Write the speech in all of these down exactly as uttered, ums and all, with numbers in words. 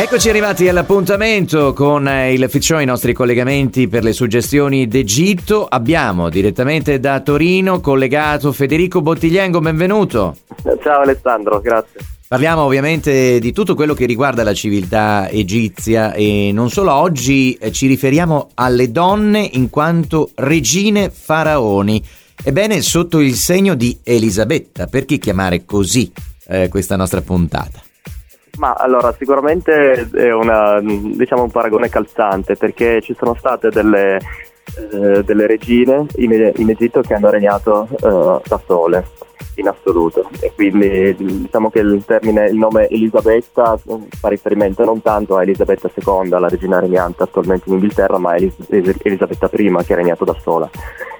Eccoci arrivati all'appuntamento con il Fit Show, i nostri collegamenti per le suggestioni d'Egitto. Abbiamo direttamente da Torino collegato Federico Bottigliengo, benvenuto. Ciao Alessandro, grazie. Parliamo ovviamente di tutto quello che riguarda la civiltà egizia e non solo. Oggi eh, ci riferiamo alle donne in quanto regine faraoni. Ebbene, sotto il segno di Elisabetta, perché chiamare così eh, questa nostra puntata? Ma allora, sicuramente è una, diciamo, un paragone calzante, perché ci sono state delle, eh, delle regine in, in Egitto che hanno regnato eh, da sole, in assoluto, e quindi diciamo che il termine, il nome Elisabetta fa riferimento non tanto a Elisabetta seconda, la regina regnante attualmente in Inghilterra, ma a Elis- Elisabetta prima, che ha regnato da sola.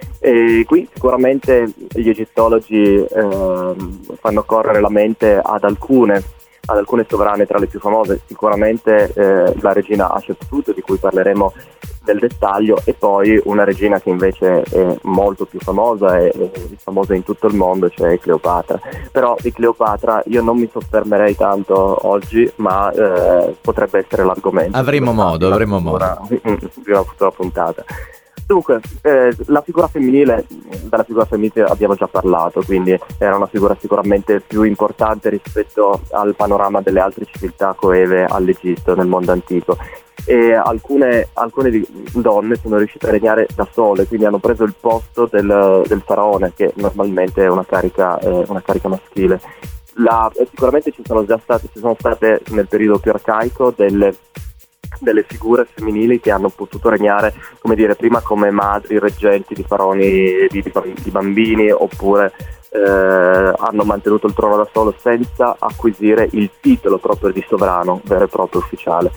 E qui sicuramente gli egittologi eh, fanno correre la mente ad alcune ad alcune sovrane tra le più famose, sicuramente eh, la regina Hatshepsut, di cui parleremo nel dettaglio, e poi una regina che invece è molto più famosa e, e famosa in tutto il mondo, cioè Cleopatra. Però di Cleopatra io non mi soffermerei tanto oggi, ma eh, potrebbe essere l'argomento. Avremo modo, avremo modo. Di una futura puntata. Dunque, eh, la figura femminile, della figura femminile abbiamo già parlato, quindi era una figura sicuramente più importante rispetto al panorama delle altre civiltà coeve all'Egitto nel mondo antico, e alcune, alcune di, donne sono riuscite a regnare da sole, quindi hanno preso il posto del, del faraone, che normalmente è una carica, eh, una carica maschile. La, sicuramente ci sono già state, ci sono state nel periodo più arcaico delle delle figure femminili che hanno potuto regnare, come dire, prima come madri reggenti di faraoni, di, di bambini, oppure eh, hanno mantenuto il trono da solo senza acquisire il titolo proprio di sovrano vero e proprio ufficiale.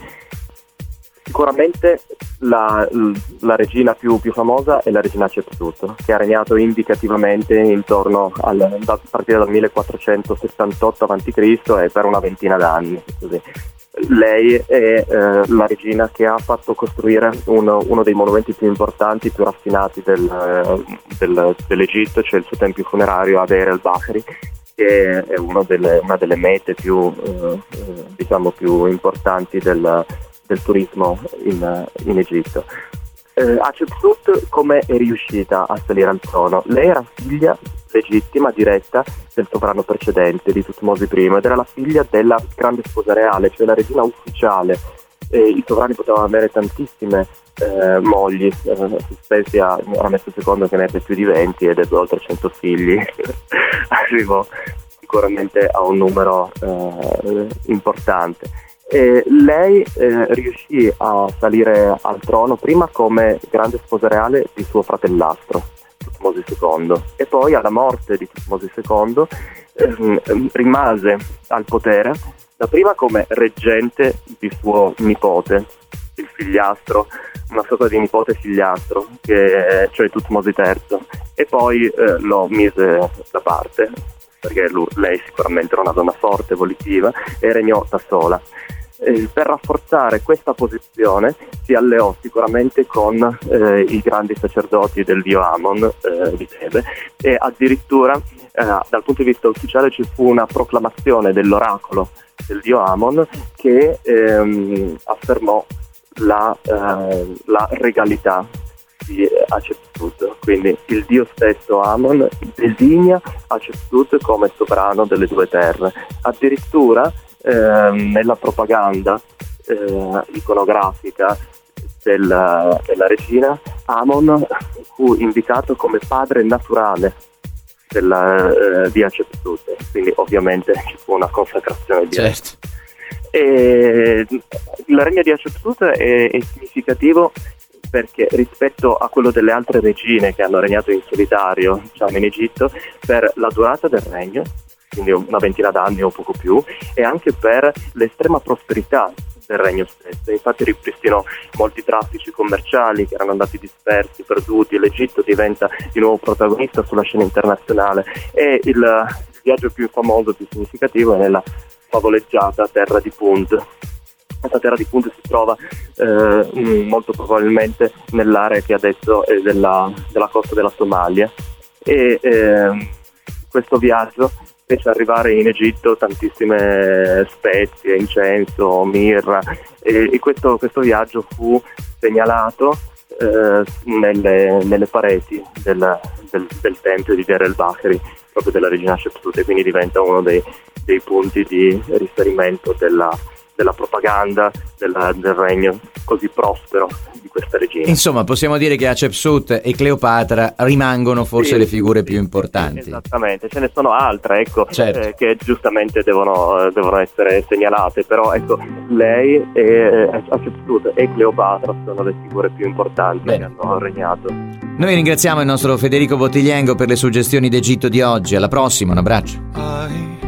Sicuramente la, la regina più, più famosa è la regina Hatshepsut, che ha regnato indicativamente intorno al, a partire dal millequattrocentosessantotto avanti Cristo e per una ventina d'anni, così. Lei è eh, la regina che ha fatto costruire uno, uno dei monumenti più importanti, più raffinati del, del, dell'Egitto, cioè il suo tempio funerario a Deir el-Bahri, che è uno delle, una delle mete più, eh, diciamo, più importanti del, del turismo in, in Egitto. Eh, Hatshepsut come è riuscita a salire al trono? Lei era figlia legittima, diretta del sovrano precedente, di Tutmosi primo, ed era la figlia della grande sposa reale, cioè la regina ufficiale. E i sovrani potevano avere tantissime eh, mogli, eh, spesi a Ramesse secondo che ne ebbe più di venti ed ebbe oltre cento figli. Arrivò sicuramente a un numero eh, importante. E lei eh, riuscì a salire al trono prima come grande sposa reale di suo fratellastro Tutmosi secondo, e poi alla morte di Tutmosi secondo eh, rimase al potere dapprima come reggente di suo nipote, il figliastro, una sorta di nipote figliastro, che, cioè Tutmosi terzo, e poi eh, lo mise da parte perché lui, lei sicuramente era una donna forte, volitiva, e regnò da sola. Eh, per rafforzare questa posizione si alleò sicuramente con eh, i grandi sacerdoti del dio Amon eh, di Tebe, e addirittura eh, dal punto di vista ufficiale ci fu una proclamazione dell'oracolo del dio Amon che ehm, affermò la, eh, la regalità di Hatshepsut, quindi il dio stesso Amon designa Hatshepsut come sovrano delle due terre. Addirittura Eh, nella propaganda eh, iconografica della, della regina, Amon fu indicato come padre naturale della, eh, di Hatshepsut, quindi ovviamente ci fu una consacrazione di certo. E il regno di Hatshepsut è, è significativo perché rispetto a quello delle altre regine che hanno regnato in solitario, diciamo, in Egitto, per la durata del regno, quindi una ventina d'anni o poco più, e anche per l'estrema prosperità del regno stesso. Infatti ripristinò molti traffici commerciali che erano andati dispersi, perduti, e l'Egitto diventa di nuovo protagonista sulla scena internazionale. E il, il viaggio più famoso, più significativo, è nella favoleggiata terra di Punt. Questa terra di Punt si trova eh, molto probabilmente nell'area che adesso è della, della costa della Somalia, e eh, questo viaggio fece arrivare in Egitto tantissime spezie, incenso, mirra, e, e questo, questo viaggio fu segnalato eh, nelle, nelle pareti del, del, del tempio di Deir el-Bahri, proprio della regina Hatshepsut, e quindi diventa uno dei, dei punti di riferimento della, della propaganda della, del regno così prospero di questa regina. Insomma, possiamo dire che Hatshepsut e Cleopatra rimangono forse sì, le figure sì, più importanti. Esattamente, ce ne sono altre, ecco, certo. eh, che giustamente devono, devono essere segnalate, però ecco, lei e Hatshepsut e Cleopatra sono le figure più importanti Bene. che hanno regnato. Noi ringraziamo il nostro Federico Bottigliengo per le suggestioni d'Egitto di oggi. Alla prossima, un abbraccio.